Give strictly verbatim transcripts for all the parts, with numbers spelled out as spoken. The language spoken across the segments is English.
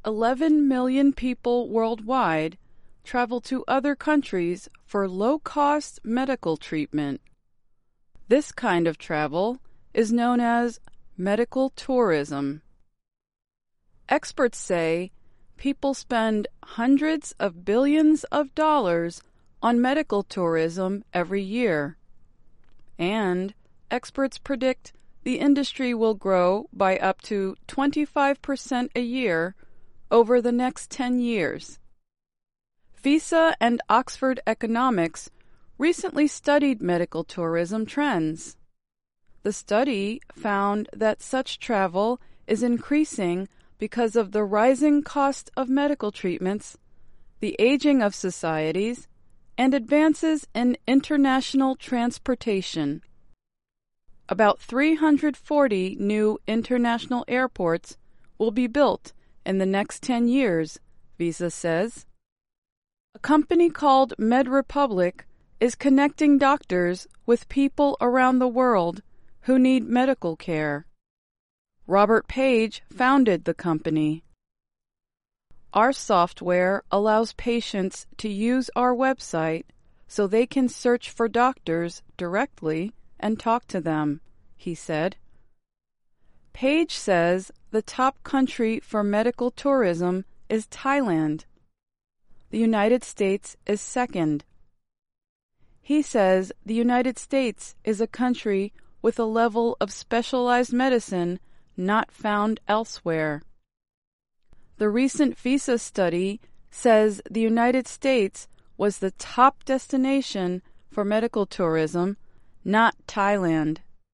eleven million people worldwide travel to other countries for low-cost medical treatment. This kind of travel is known as medical tourism. Experts say people spend hundreds of billions of dollars on medical tourism every year, and experts predict the industry will grow by up to twenty-five percent a year over the next ten years. Visa and Oxford Economics recently studied medical tourism trends. The study found that such travel is increasing because of the rising cost of medical treatments, the aging of societies, and advances in international transportation. About three hundred forty new international airports will be built in the next ten years, Visa says. A company called MedRepublic is connecting doctors with people around the world who need medical care. Robert Page founded the company. Our software allows patients to use our website so they can search for doctors directly and talk to them, he said. Page says the top country for medical tourism is Thailand. The United States is second. He says the United States is a country with a level of specialized medicine not found elsewhere. The recent Visa study says the United States was the top destination for medical tourism, not Thailand.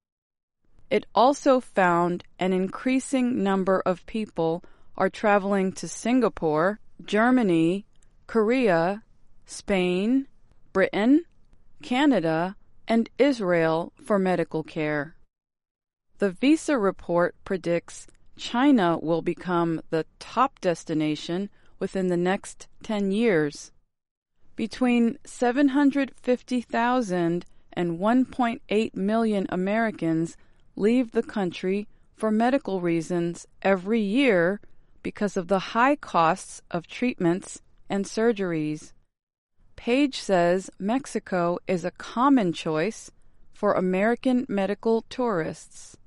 It also found an increasing number of people are traveling to Singapore, Germany, Korea, Spain, Britain, Canada, and Israel for medical care. The Visa report predicts China will become the top destination within the next ten years. Between seven hundred fifty thousand and one point eight million Americans leave the country for medical reasons every year because of the high costs of treatments and surgeries. Page says Mexico is a common choice for American medical tourists.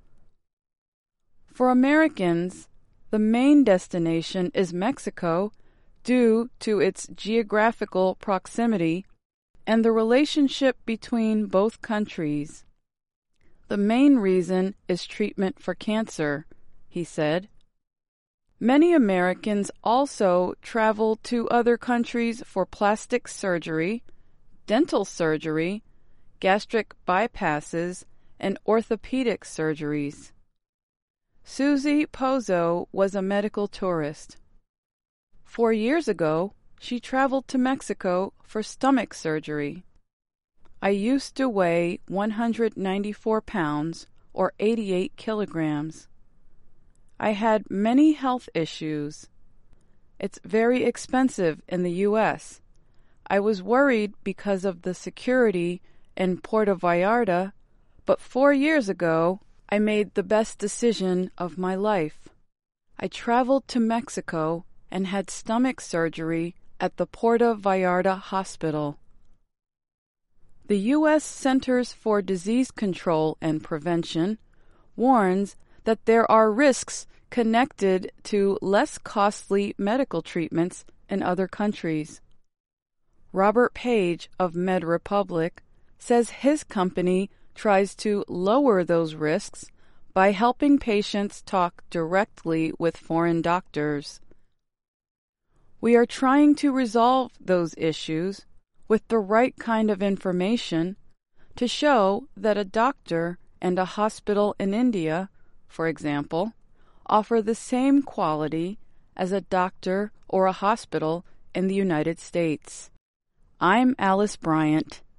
For Americans, the main destination is Mexico due to its geographical proximity and the relationship between both countries. The main reason is treatment for cancer, he said. Many Americans also travel to other countries for plastic surgery, dental surgery, gastric bypasses, and orthopedic surgeries. Susie Pozo was a medical tourist. Four years ago, she traveled to Mexico for stomach surgery. I used to weigh one hundred ninety-four pounds, or eighty-eight kilograms. I had many health issues. It's very expensive in the U S. I was worried because of the security in Puerto Vallarta, but four years ago, I made the best decision of my life. I traveled to Mexico and had stomach surgery at the Puerto Vallarta Hospital. The U S Centers for Disease Control and Prevention warns that there are risks connected to less costly medical treatments in other countries. Robert Page of MedRepublic says his company tries to lower those risks by helping patients talk directly with foreign doctors. We are trying to resolve those issues with the right kind of information to show that a doctor and a hospital in India, for example, offer the same quality as a doctor or a hospital in the United States. I'm Alice Bryant.